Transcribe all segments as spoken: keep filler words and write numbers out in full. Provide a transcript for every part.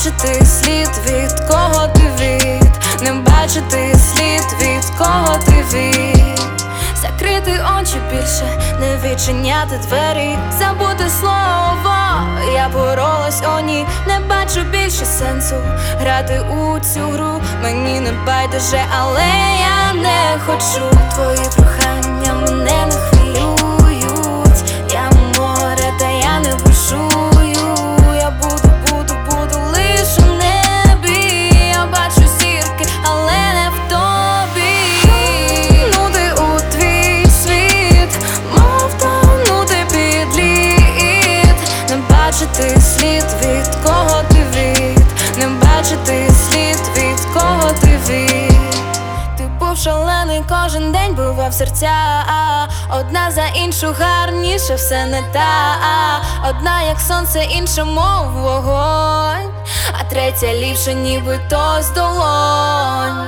бачити слід, від кого ти від, не бачити слід, від кого ти від. Закрити очі більше, не відчиняти двері, забути слово, я боролась, о ні. Не бачу більше сенсу грати у цю гру. Мені не байдуже, але я не хочу. Твої прохання мене не хвилюють. Я море, та я не бушую. Я буду, буду, буду лиш у небі. Я бачу зірки, але не в тобі. Тонути у твій світ, мов тонути під лід. Не бачити слід, від кого ти від, не бачити слід, від кого ти від. Ти був шалений, кожен день бував серця. Одна за іншу гарніше, все не та. Одна як сонце, інша мов вогонь, а третя ліпше, ніби то з долонь.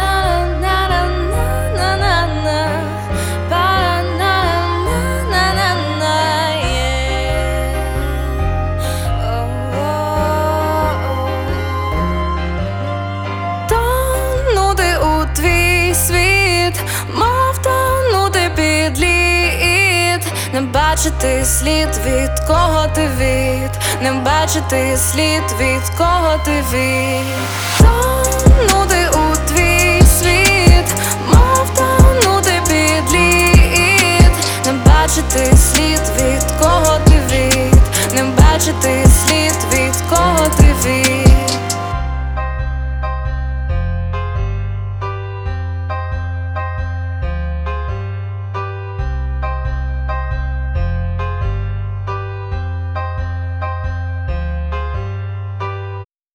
Тонути у твій світ, мов тонути під лід. Не бачити слід, від кого ти від, не бачити слід, від кого ти від. Тонути у твій світ, мов тонути під лід. Не бачити слід, від